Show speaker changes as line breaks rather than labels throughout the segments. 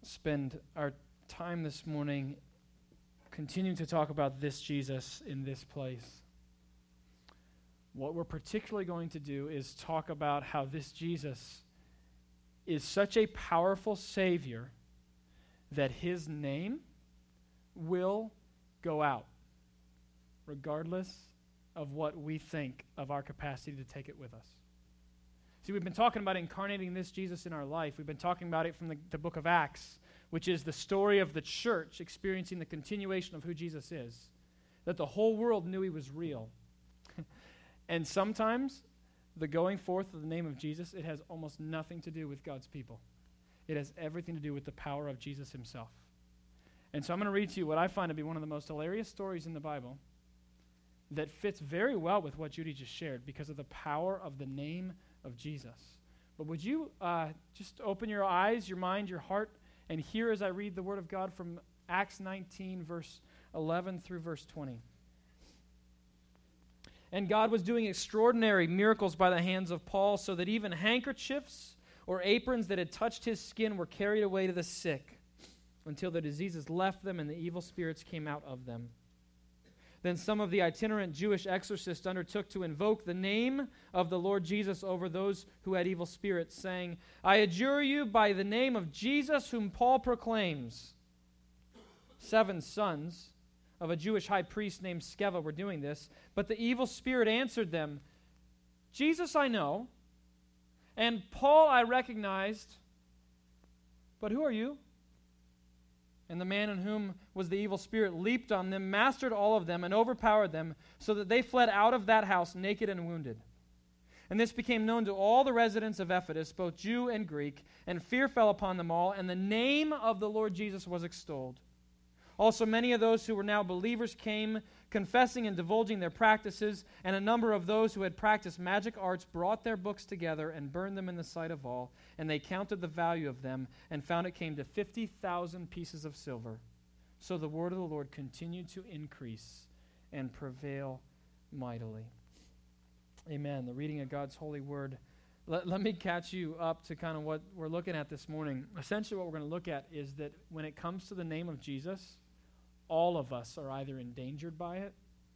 spend our time this morning continuing to talk about this Jesus in this place. What we're particularly going to do is talk about how this Jesus is such a powerful Savior that his name will go out, regardless of what we think of our capacity to take it with us. See, we've been talking about incarnating this Jesus in our life. We've been talking about it from the book of Acts, which is the story of the church experiencing the continuation of who Jesus is, that the whole world knew he was real. And sometimes the going forth of the name of Jesus, it has almost nothing to do with God's people. It has everything to do with the power of Jesus himself. And so I'm going to read to you what I find to be one of the most hilarious stories in the Bible that fits very well with what Judy just shared because of the power of the name of Jesus. But would you just open your eyes, your mind, your heart, and hear as I read the Word of God from Acts 19, verse 11 through verse 20. And God was doing extraordinary miracles by the hands of Paul, so that even handkerchiefs or aprons that had touched his skin were carried away to the sick, until the diseases left them and the evil spirits came out of them. Then some of the itinerant Jewish exorcists undertook to invoke the name of the Lord Jesus over those who had evil spirits, saying, I adjure you by the name of Jesus whom Paul proclaims. 7 sons of a Jewish high priest named Sceva were doing this, but the evil spirit answered them, Jesus I know, and Paul I recognized, but who are you? And the man in whom was the evil spirit leaped on them, mastered all of them, and overpowered them, so that they fled out of that house naked and wounded. And this became known to all the residents of Ephesus, both Jew and Greek, and fear fell upon them all, and the name of the Lord Jesus was extolled. Also many of those who were now believers came, confessing and divulging their practices, and a number of those who had practiced magic arts brought their books together and burned them in the sight of all, and they counted the value of them, and found it came to 50,000 pieces of silver. So the word of the Lord continued to increase and prevail mightily. Amen. The reading of God's holy word. Let me catch you up to kind of what we're looking at this morning. Essentially what we're going to look at is that when it comes to the name of Jesus, all of us are either endangered by it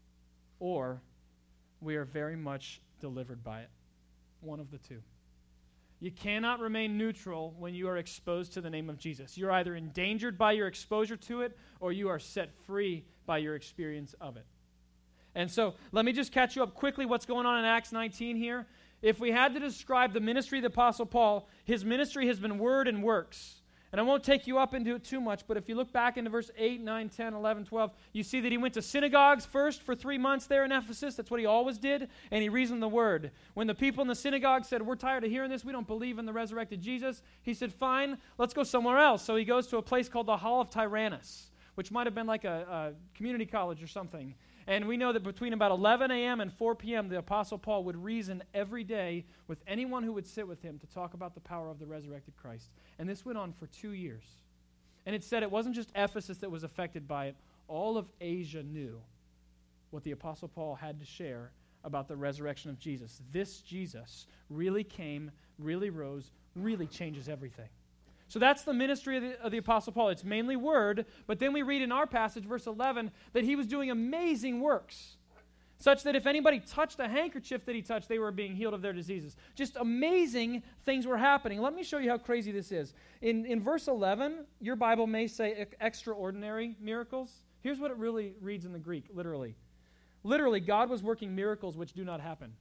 or we are very much delivered by it. One of the two. You cannot remain neutral when you are exposed to the name of Jesus. You're either endangered by your exposure to it or you are set free by your experience of it. And so let me just catch you up quickly what's going on in Acts 19 here. If we had to describe the ministry of the Apostle Paul, his ministry has been word and works. And I won't take you up into it too much, but if you look back into verse 8, 9, 10, 11, 12, you see that he went to synagogues first for 3 months there in Ephesus. That's what he always did, and he reasoned the word. When the people in the synagogue said, we're tired of hearing this, we don't believe in the resurrected Jesus, he said, fine, let's go somewhere else. So he goes to a place called the Hall of Tyrannus, which might have been like a community college or something. And we know that between about 11 a.m. and 4 p.m., the Apostle Paul would reason every day with anyone who would sit with him to talk about the power of the resurrected Christ. And this went on for 2 years. And it said it wasn't just Ephesus that was affected by it. All of Asia knew what the Apostle Paul had to share about the resurrection of Jesus. This Jesus really came, really rose, really changes everything. So that's the ministry of the Apostle Paul. It's mainly word, but then we read in our passage, verse 11, that he was doing amazing works, such that if anybody touched a handkerchief that he touched, they were being healed of their diseases. Just amazing things were happening. Let me show you how crazy this is. In verse 11, your Bible may say extraordinary miracles. Here's what it really reads in the Greek, literally. Literally, God was working miracles which do not happen.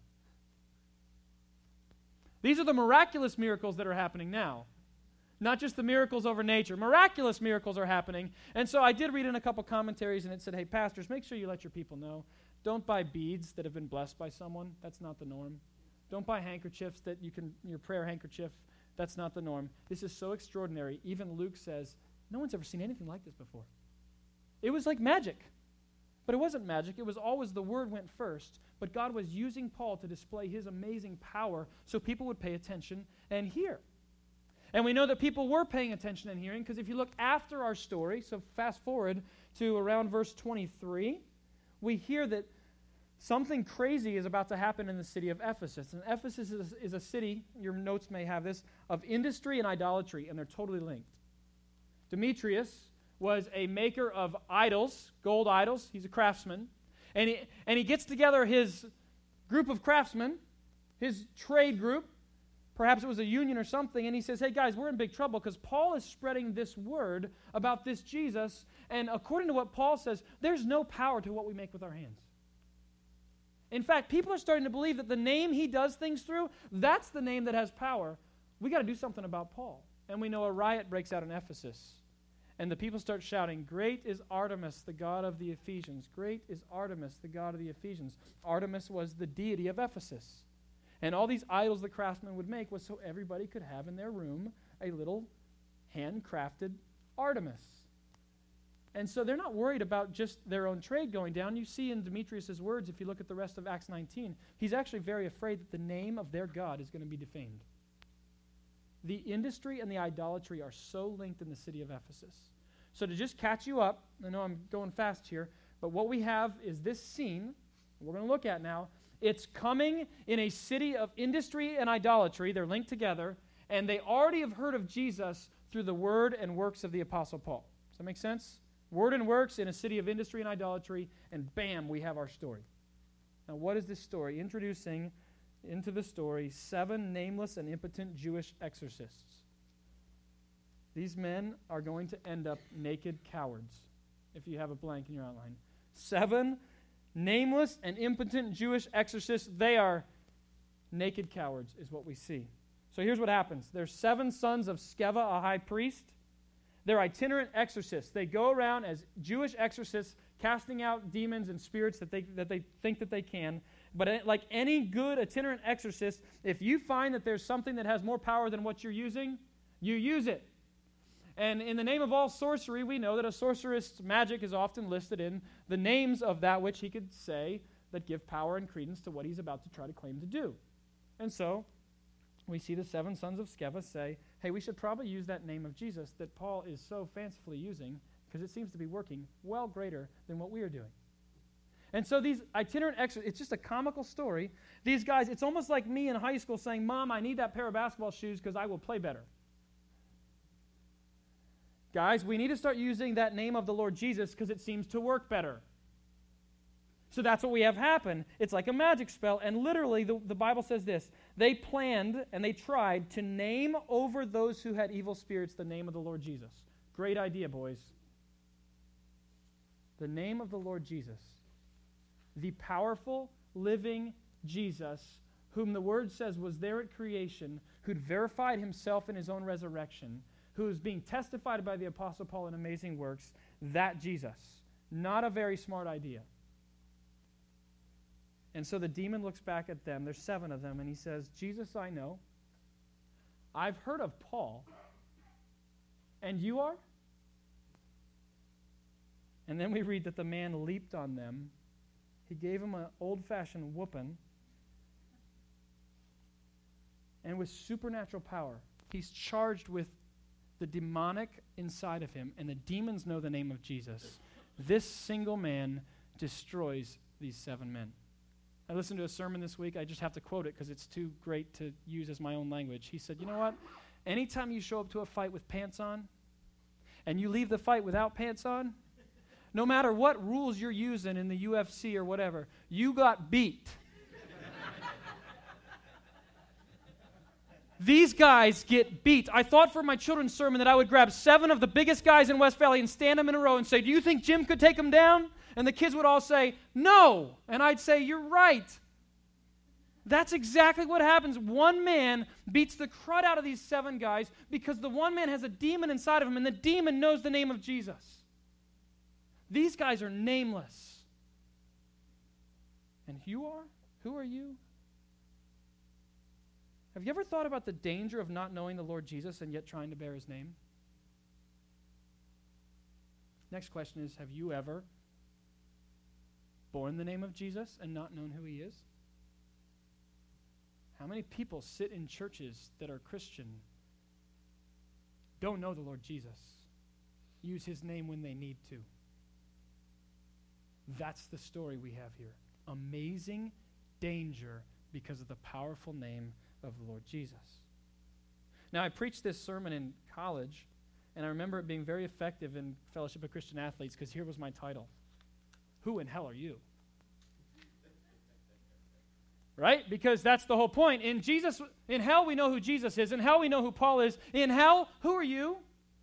These are the miraculous miracles that are happening now. Not just the miracles over nature. Miraculous miracles are happening. And so I did read in a couple commentaries, and it said, hey, pastors, make sure you let your people know. Don't buy beads that have been blessed by someone. That's not the norm. Don't buy handkerchiefs that your prayer handkerchief. That's not the norm. This is so extraordinary. Even Luke says, no one's ever seen anything like this before. It was like magic. But it wasn't magic. It was always the word went first. But God was using Paul to display his amazing power so people would pay attention and hear. And we know that people were paying attention and hearing because if you look after our story, so fast forward to around verse 23, we hear that something crazy is about to happen in the city of Ephesus. And Ephesus is a city, your notes may have this, of industry and idolatry, and they're totally linked. Demetrius was a maker of idols, gold idols. He's a craftsman. And he gets together his group of craftsmen, his trade group. Perhaps it was a union or something. And he says, hey, guys, we're in big trouble because Paul is spreading this word about this Jesus. And according to what Paul says, there's no power to what we make with our hands. In fact, people are starting to believe that the name he does things through, that's the name that has power. We got to do something about Paul. And we know a riot breaks out in Ephesus. And the people start shouting, great is Artemis, the god of the Ephesians. Great is Artemis, the god of the Ephesians. Artemis was the deity of Ephesus. And all these idols the craftsmen would make was so everybody could have in their room a little handcrafted Artemis. And so they're not worried about just their own trade going down. You see in Demetrius' words, if you look at the rest of Acts 19, he's actually very afraid that the name of their God is going to be defamed. The industry and the idolatry are so linked in the city of Ephesus. So to just catch you up, I know I'm going fast here, but what we have is this scene we're going to look at now. It's coming in a city of industry and idolatry. They're linked together, and they already have heard of Jesus through the word and works of the Apostle Paul. Does that make sense? Word and works in a city of industry and idolatry, and bam, we have our story. Now, what is this story? Introducing into the story 7 nameless and impotent Jewish exorcists. These men are going to end up naked cowards, if you have a blank in your outline. 7 nameless and impotent Jewish exorcists. They are naked cowards, is what we see. So here's what happens. There's 7 sons of Sceva, a high priest. They're itinerant exorcists. They go around as Jewish exorcists, casting out demons and spirits that they think that they can. But like any good itinerant exorcist, if you find that there's something that has more power than what you're using, you use it. And in the name of all sorcery, we know that a sorcerer's magic is often listed in the names of that which he could say that give power and credence to what he's about to try to claim to do. And so we see the 7 sons of Sceva say, hey, we should probably use that name of Jesus that Paul is so fancifully using because it seems to be working well greater than what we are doing. And so these itinerant exorcists, it's just a comical story. These guys, it's almost like me in high school saying, Mom, I need that pair of basketball shoes because I will play better. Guys, we need to start using that name of the Lord Jesus because it seems to work better. So that's what we have happen. It's like a magic spell. And literally, the Bible says this. They planned and they tried to name over those who had evil spirits the name of the Lord Jesus. Great idea, boys. The name of the Lord Jesus. The powerful, living Jesus, whom the Word says was there at creation, who'd verified himself in his own resurrection, who is being testified by the Apostle Paul in amazing works, that Jesus. Not a very smart idea. And so the demon looks back at them. There's 7 of them, and he says, Jesus, I know. I've heard of Paul. And you are? And then we read that the man leaped on them. He gave him an old-fashioned whooping. And with supernatural power, he's charged with the demonic inside of him, and the demons know the name of Jesus. This single man destroys these 7 men. I listened to a sermon this week. I just have to quote it because it's too great to use as my own language. He said, you know what? Anytime you show up to a fight with pants on and you leave the fight without pants on, no matter what rules you're using in the UFC or whatever, you got beat. These guys get beat. I thought for my children's sermon that I would grab 7 of the biggest guys in West Valley and stand them in a row and say, do you think Jim could take them down? And the kids would all say, no. And I'd say, you're right. That's exactly what happens. One man beats the crud out of these 7 guys because the one man has a demon inside of him, and the demon knows the name of Jesus. These guys are nameless. And you are? Who are you? Have you ever thought about the danger of not knowing the Lord Jesus and yet trying to bear his name? Next question is, have you ever borne the name of Jesus and not known who he is? How many people sit in churches that are Christian, don't know the Lord Jesus, use his name when they need to? That's the story we have here. Amazing danger because of the powerful name of the Lord Jesus. Now, I preached this sermon in college, And I remember it being very effective in Fellowship of Christian Athletes because here was my title. Who in hell are you? Right? Because that's the whole point. In hell, we know who Jesus is. In hell, we know who Paul is. In hell, who are you?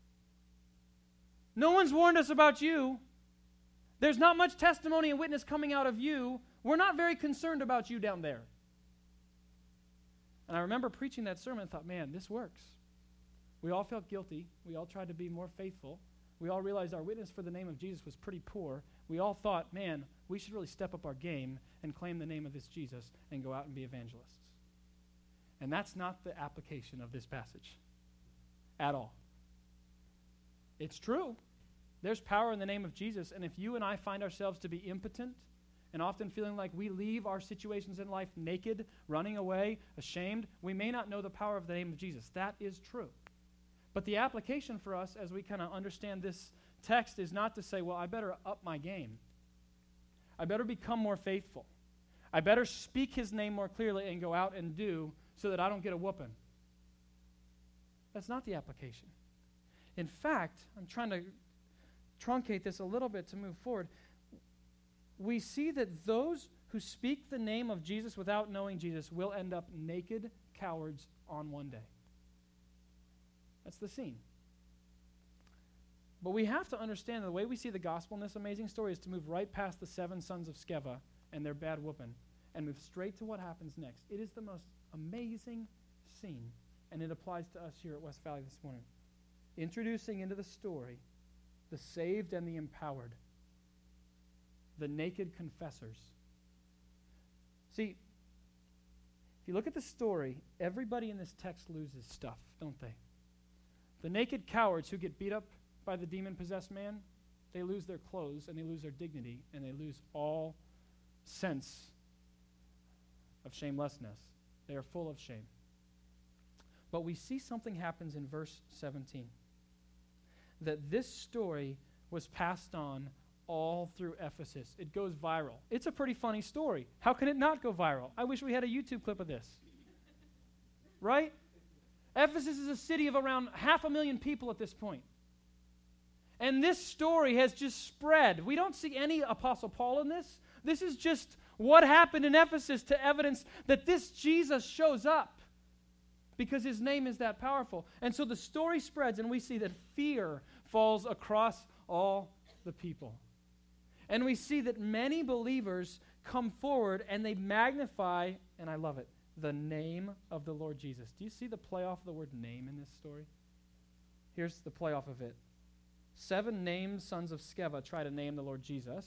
No one's warned us about you. There's not much testimony and witness coming out of you. We're not very concerned about you down there. And I remember preaching that sermon and thought, man, this works. We all felt guilty. We all tried to be more faithful. We all realized our witness for the name of Jesus was pretty poor. We all thought, man, we should really step up our game and claim the name of this Jesus and go out and be evangelists. And that's not the application of this passage at all. It's true. There's power in the name of Jesus, and if you and I find ourselves to be impotent and often feeling like we leave our situations in life naked, running away, ashamed, we may not know the power of the name of Jesus. That is true. But the application for us as we kind of understand this text is not to say, well, I better up my game. I better become more faithful. I better speak his name more clearly and go out and do so that I don't get a whooping. That's not the application. In fact, I'm trying to truncate this a little bit to move forward. We see that those who speak the name of Jesus without knowing Jesus will end up naked cowards on one day. That's the scene. But we have to understand that the way we see the gospel in this amazing story is to move right past the 7 sons of Sceva and their bad whooping and move straight to what happens next. It is the most amazing scene, and it applies to us here at West Valley this morning. Introducing into the story the saved and the empowered, the naked confessors. See, if you look at the story, everybody in this text loses stuff, don't they? The naked cowards who get beat up by the demon-possessed man, they lose their clothes and they lose their dignity and they lose all sense of shamelessness. They are full of shame. But we see something happens in verse 17. That this story was passed on all through Ephesus. It goes viral. It's a pretty funny story. How can it not go viral? I wish we had a YouTube clip of this. Right? Ephesus is a city of around 500,000 people at this point. And this story has just spread. We don't see any Apostle Paul in this. This is just what happened in Ephesus to evidence that this Jesus shows up because his name is that powerful. And so the story spreads, and we see that fear falls across all the people. And we see that many believers come forward and they magnify, and I love it, the name of the Lord Jesus. Do you see the playoff of the word name in this story? Here's the playoff of it. 7 named sons of Sceva try to name the Lord Jesus.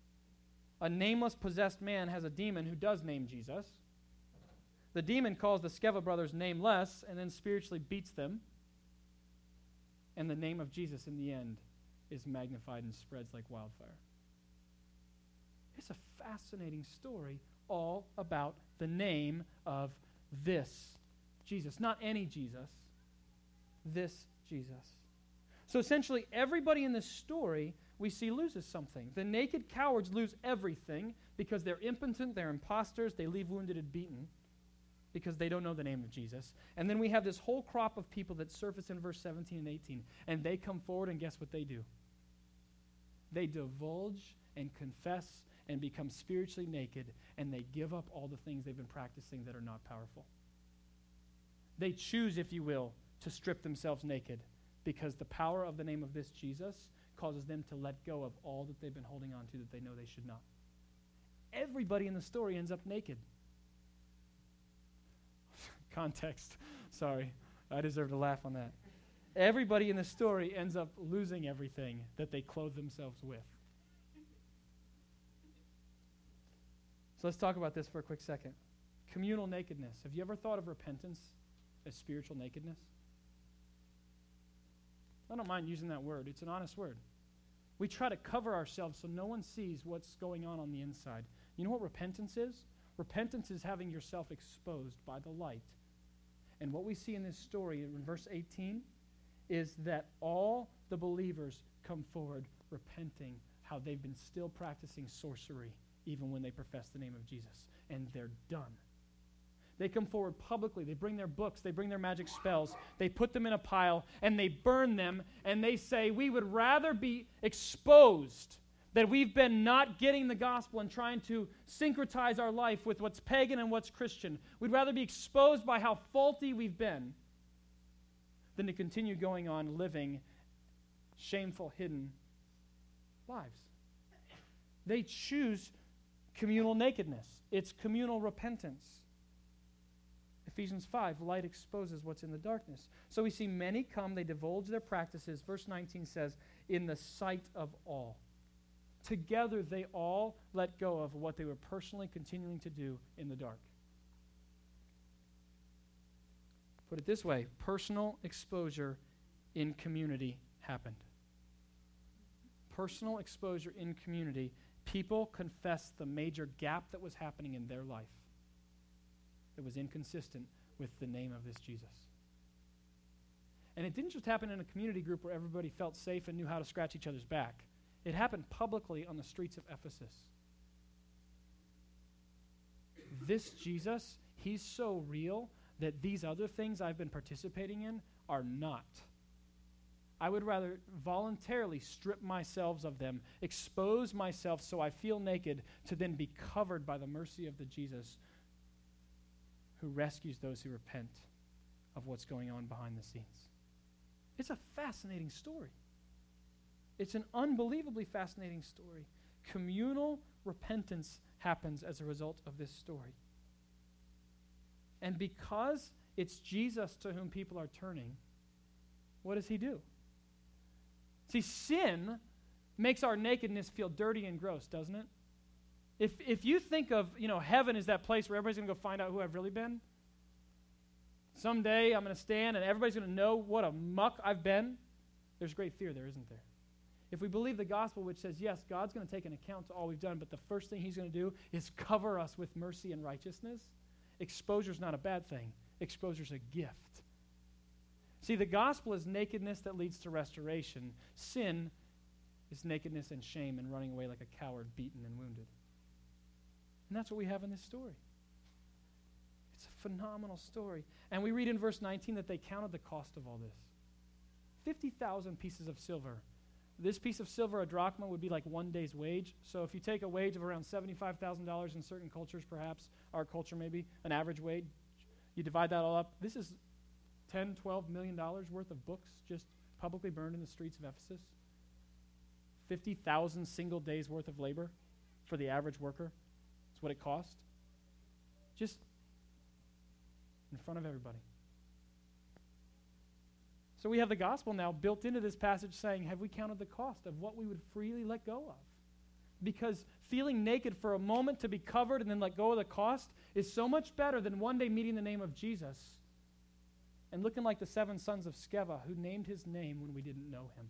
A nameless possessed man has a demon who does name Jesus. The demon calls the Sceva brothers nameless and then spiritually beats them. And the name of Jesus in the end is magnified and spreads like wildfire. It's a fascinating story all about the name of this Jesus. Not any Jesus, this Jesus. So essentially, everybody in this story we see loses something. The naked cowards lose everything because they're impotent, they're imposters, they leave wounded and beaten because they don't know the name of Jesus. And then we have this whole crop of people that surface in verse 17 and 18, and they come forward, and guess what they do? They divulge and confess and become spiritually naked, and they give up all the things they've been practicing that are not powerful. They choose, if you will, to strip themselves naked because the power of the name of this Jesus causes them to let go of all that they've been holding on to that they know they should not. Everybody in the story ends up naked. Context. Sorry. I deserve to laugh on that. Everybody in the story ends up losing everything that they clothe themselves with. So let's talk about this for a quick second. Communal nakedness. Have you ever thought of repentance as spiritual nakedness? I don't mind using that word. It's an honest word. We try to cover ourselves so no one sees what's going on the inside. You know what repentance is? Repentance is having yourself exposed by the light. And what we see in this story in verse 18 is that all the believers come forward repenting how they've been still practicing sorcery even when they profess the name of Jesus. And they're done. They come forward publicly. They bring their books. They bring their magic spells. They put them in a pile, and they burn them, and they say, we would rather be exposed that we've been not getting the gospel and trying to syncretize our life with what's pagan and what's Christian. We'd rather be exposed by how faulty we've been than to continue going on living shameful, hidden lives. They choose communal nakedness. It's communal repentance. Ephesians 5, light exposes what's in the darkness. So we see many come, they divulge their practices. Verse 19 says, in the sight of all. Together they all let go of what they were personally continuing to do in the dark. Put it this way, personal exposure in community happened. Personal exposure in community. People confessed the major gap that was happening in their life. That was inconsistent with the name of this Jesus. And it didn't just happen in a community group where everybody felt safe and knew how to scratch each other's back. It happened publicly on the streets of Ephesus. This Jesus, he's so real that these other things I've been participating in are not. I would rather voluntarily strip myself of them, expose myself so I feel naked, to then be covered by the mercy of the Jesus who rescues those who repent of what's going on behind the scenes. It's a fascinating story. It's an unbelievably fascinating story. Communal repentance happens as a result of this story. And because it's Jesus to whom people are turning, what does he do? See, sin makes our nakedness feel dirty and gross, doesn't it? If you think of, heaven is that place where everybody's going to go find out who I've really been. Someday I'm going to stand and everybody's going to know what a muck I've been. There's great fear there, isn't there? If we believe the gospel, which says, yes, God's going to take an account to all we've done, but the first thing he's going to do is cover us with mercy and righteousness, exposure's not a bad thing. Exposure's a gift. See, the gospel is nakedness that leads to restoration. Sin is nakedness and shame and running away like a coward, beaten and wounded. And that's what we have in this story. It's a phenomenal story. And we read in verse 19 that they counted the cost of all this. 50,000 pieces of silver. This piece of silver, a drachma, would be like one day's wage. So if you take a wage of around $75,000 in certain cultures, perhaps, our culture maybe, an average wage, you divide that all up. This is $10, $12 million worth of books just publicly burned in the streets of Ephesus. 50,000 single days worth of labor for the average worker. That's what it cost. Just in front of everybody. So we have the gospel now built into this passage saying, have we counted the cost of what we would freely let go of? Because feeling naked for a moment to be covered and then let go of the cost is so much better than one day meeting the name of Jesus and looking like the 7 sons of Sceva who named his name when we didn't know him.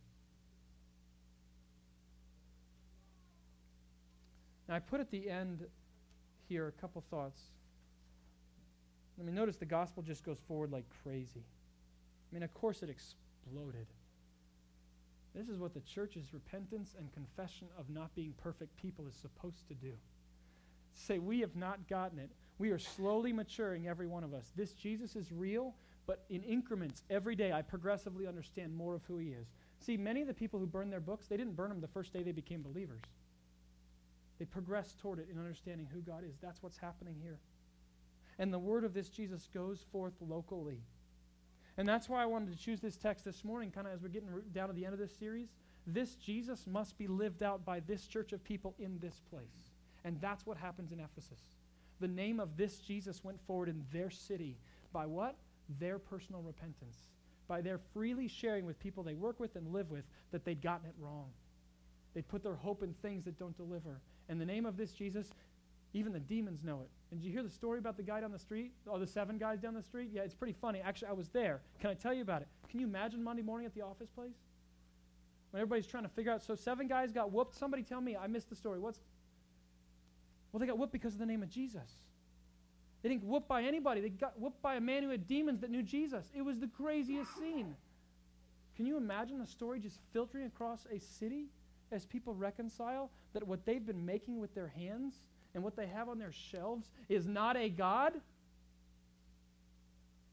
Now I put at the end here a couple thoughts. Notice the gospel just goes forward like crazy. Of course it exploded. This is what the church's repentance and confession of not being perfect people is supposed to do. Say, we have not gotten it. We are slowly maturing, every one of us. This Jesus is real, but in increments, every day, I progressively understand more of who he is. See, many of the people who burned their books, they didn't burn them the first day they became believers. They progressed toward it in understanding who God is. That's what's happening here. And the word of this Jesus goes forth locally. And that's why I wanted to choose this text this morning, kind of as we're getting down to the end of this series. This Jesus must be lived out by this church of people in this place. And that's what happens in Ephesus. The name of this Jesus went forward in their city by what? Their personal repentance. By their freely sharing with people they work with and live with that they'd gotten it wrong. They'd put their hope in things that don't deliver. And the name of this Jesus, even the demons know it. And did you hear the story about the guy down the street? Oh, the 7 guys down the street? Yeah, it's pretty funny. Actually, I was there. Can I tell you about it? Can you imagine Monday morning at the office place? When everybody's trying to figure out, so 7 guys got whooped. Somebody tell me. I missed the story. Well, they got whooped because of the name of Jesus. They didn't get whooped by anybody. They got whooped by a man who had demons that knew Jesus. It was the craziest scene. Can you imagine the story just filtering across a city as people reconcile that what they've been making with their hands and what they have on their shelves is not a God?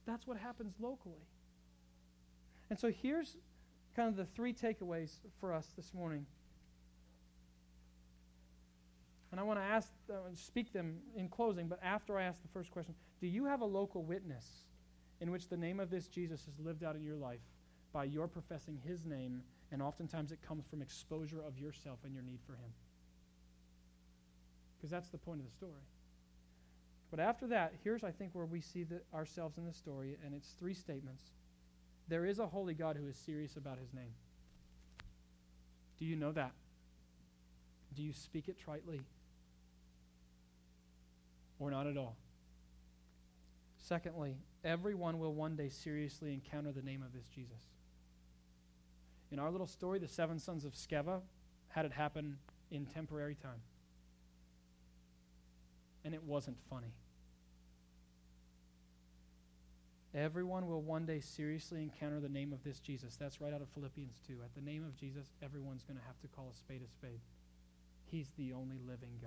That's what happens locally. And so here's kind of the three takeaways for us this morning. And I want to speak them in closing, but after I ask the first question, do you have a local witness in which the name of this Jesus is lived out in your life by your professing his name, and oftentimes it comes from exposure of yourself and your need for him? Because that's the point of the story. But after that, here's, I think, where we see ourselves in the story, and it's three statements. There is a holy God who is serious about his name. Do you know that? Do you speak it tritely? Or not at all? Secondly, everyone will one day seriously encounter the name of this Jesus. In our little story, the 7 sons of Sceva had it happen in temporary time. And it wasn't funny. Everyone will one day seriously encounter the name of this Jesus. That's right out of Philippians 2. At the name of Jesus, everyone's going to have to call a spade a spade. He's the only living God.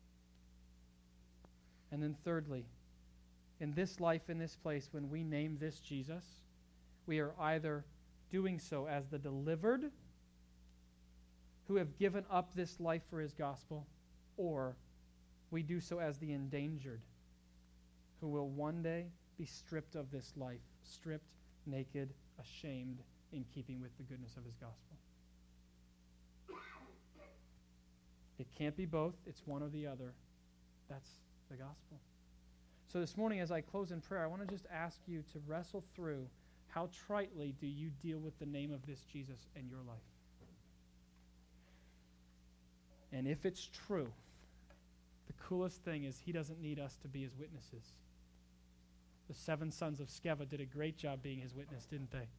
And then thirdly, in this life, in this place, when we name this Jesus, we are either doing so as the delivered who have given up this life for his gospel, or we do so as the endangered who will one day be stripped of this life, stripped, naked, ashamed, in keeping with the goodness of his gospel. It can't be both. It's one or the other. That's the gospel. So this morning, as I close in prayer, I want to just ask you to wrestle through how tritely do you deal with the name of this Jesus in your life? And if it's true, the coolest thing is he doesn't need us to be his witnesses. The 7 sons of Sceva did a great job being his witness, didn't they?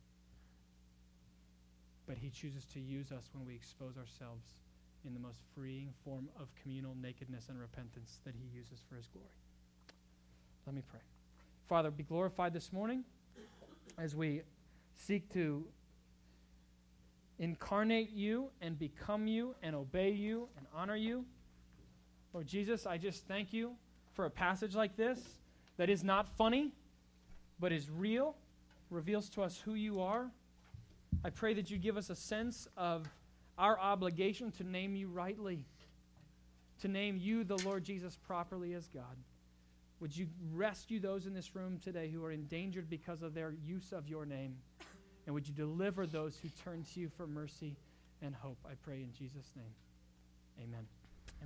But he chooses to use us when we expose ourselves in the most freeing form of communal nakedness and repentance that he uses for his glory. Let me pray. Father, be glorified this morning as we seek to incarnate you and become you and obey you and honor you. Lord Jesus, I just thank you for a passage like this that is not funny, but is real, reveals to us who you are. I pray that you give us a sense of our obligation to name you rightly, to name you, the Lord Jesus, properly as God. Would you rescue those in this room today who are endangered because of their use of your name? And would you deliver those who turn to you for mercy and hope? I pray in Jesus' name. Amen.